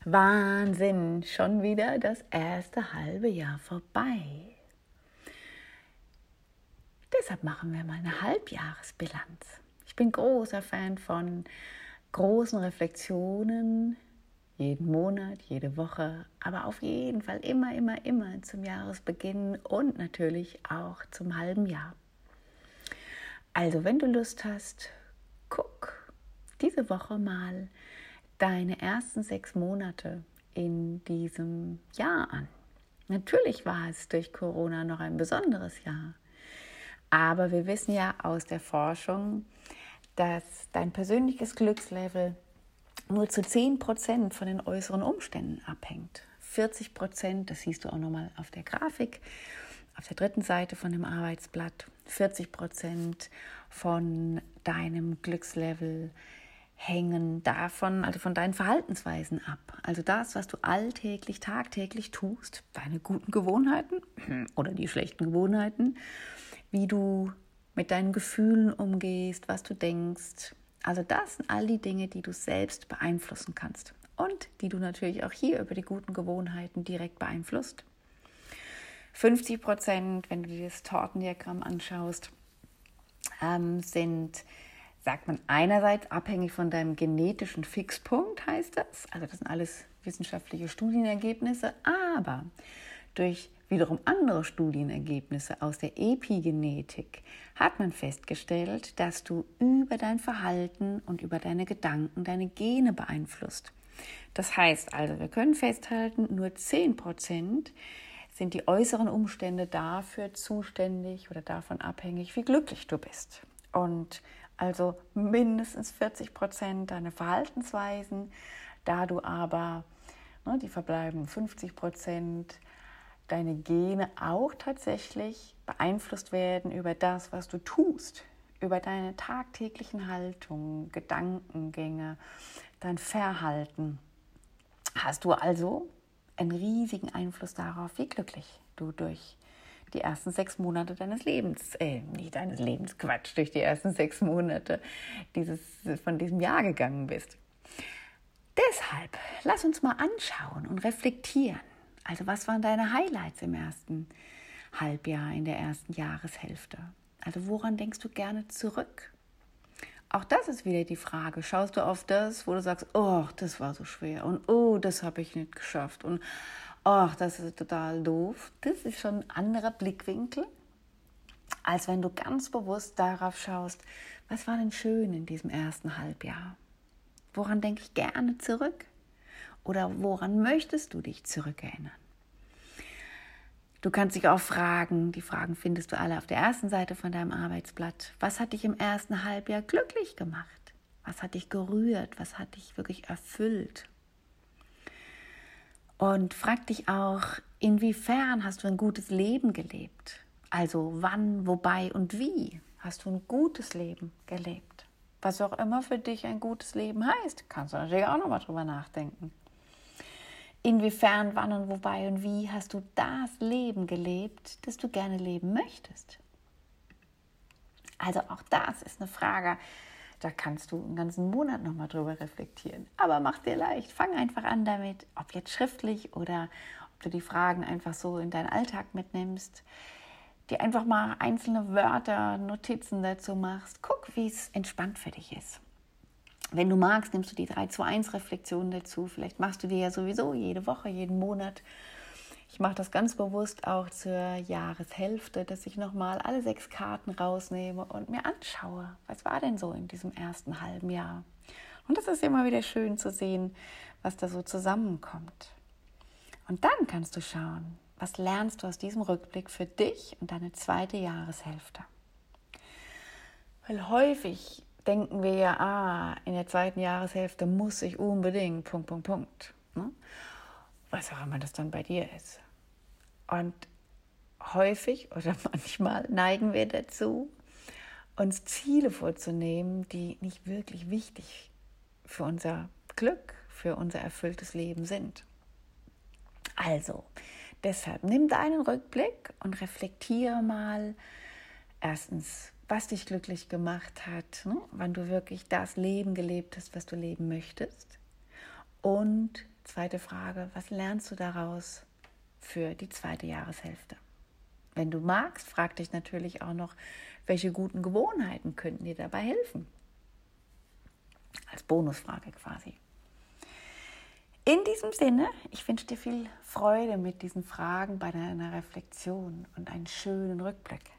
Wahnsinn, schon wieder das erste halbe Jahr vorbei. Deshalb machen wir mal eine Halbjahresbilanz. Ich bin großer Fan von großen Reflexionen, jeden Monat, jede Woche, aber auf jeden Fall immer zum Jahresbeginn und natürlich auch zum halben Jahr. Also, wenn du Lust hast, guck diese Woche mal deine ersten 6 Monate in diesem Jahr an. Natürlich war es durch Corona noch ein besonderes Jahr, aber wir wissen ja aus der Forschung, dass dein persönliches Glückslevel nur zu 10% von den äußeren Umständen abhängt. 40%, das siehst du auch nochmal auf der Grafik, auf der dritten Seite von dem Arbeitsblatt, 40% von deinem Glückslevel hängen davon, also von deinen Verhaltensweisen ab. Also das, was du alltäglich, tagtäglich tust, deine guten Gewohnheiten oder die schlechten Gewohnheiten, wie du mit deinen Gefühlen umgehst, was du denkst. Also das sind all die Dinge, die du selbst beeinflussen kannst und die du natürlich auch hier über die guten Gewohnheiten direkt beeinflusst. 50%, wenn du dir das Tortendiagramm anschaust, sind, sagt man, einerseits abhängig von deinem genetischen Fixpunkt, heißt das. Also das sind alles wissenschaftliche Studienergebnisse, aber durch wiederum andere Studienergebnisse aus der Epigenetik hat man festgestellt, dass du über dein Verhalten und über deine Gedanken deine Gene beeinflusst. Das heißt also, wir können festhalten, nur 10% sind die äußeren Umstände dafür zuständig oder davon abhängig, wie glücklich du bist. Und also mindestens 40% deiner Verhaltensweisen, da du aber die verbleibenden 50% deine Gene auch tatsächlich beeinflusst werden über das, was du tust, über deine tagtäglichen Haltungen, Gedankengänge, dein Verhalten. Hast du also einen riesigen Einfluss darauf, wie glücklich du durch die ersten 6 Monate deines Lebens, durch die ersten 6 Monate von diesem Jahr gegangen bist. Deshalb, lass uns mal anschauen und reflektieren. Also was waren deine Highlights im ersten Halbjahr, in der ersten Jahreshälfte? Also woran denkst du gerne zurück? Auch das ist wieder die Frage. Schaust du auf das, wo du sagst, oh, das war so schwer und oh, das habe ich nicht geschafft und oh, das ist total doof. Das ist schon ein anderer Blickwinkel, als wenn du ganz bewusst darauf schaust, was war denn schön in diesem ersten Halbjahr? Woran denke ich gerne zurück? Oder woran möchtest du dich zurückerinnern? Du kannst dich auch fragen, die Fragen findest du alle auf der ersten Seite von deinem Arbeitsblatt. Was hat dich im ersten Halbjahr glücklich gemacht? Was hat dich gerührt? Was hat dich wirklich erfüllt? Und frag dich auch, inwiefern hast du ein gutes Leben gelebt? Also wann, wobei und wie hast du ein gutes Leben gelebt? Was auch immer für dich ein gutes Leben heißt, kannst du natürlich auch nochmal drüber nachdenken. Inwiefern, wann und wobei und wie hast du das Leben gelebt, das du gerne leben möchtest? Also auch das ist eine Frage, da kannst du einen ganzen Monat nochmal drüber reflektieren. Aber mach dir leicht, fang einfach an damit, ob jetzt schriftlich oder ob du die Fragen einfach so in deinen Alltag mitnimmst, dir einfach mal einzelne Wörter, Notizen dazu machst. Guck, wie es entspannt für dich ist. Wenn du magst, nimmst du die 3-2-1-Reflexion dazu. Vielleicht machst du die ja sowieso jede Woche, jeden Monat. Ich mache das ganz bewusst auch zur Jahreshälfte, dass ich nochmal alle 6 Karten rausnehme und mir anschaue, was war denn so in diesem ersten halben Jahr. Und das ist immer wieder schön zu sehen, was da so zusammenkommt. Und dann kannst du schauen, was lernst du aus diesem Rückblick für dich und deine zweite Jahreshälfte. Weil häufig denken wir ja, in der zweiten Jahreshälfte muss ich unbedingt ... Ne? Was auch immer das dann bei dir ist. Und häufig oder manchmal neigen wir dazu, uns Ziele vorzunehmen, die nicht wirklich wichtig für unser Glück, für unser erfülltes Leben sind. Also, deshalb nimm deinen Rückblick und reflektiere mal erstens, was dich glücklich gemacht hat, ne? Wann du wirklich das Leben gelebt hast, was du leben möchtest. Und zweite Frage, was lernst du daraus für die zweite Jahreshälfte? Wenn du magst, frag dich natürlich auch noch, welche guten Gewohnheiten könnten dir dabei helfen? Als Bonusfrage quasi. In diesem Sinne, ich wünsche dir viel Freude mit diesen Fragen bei deiner Reflexion und einen schönen Rückblick.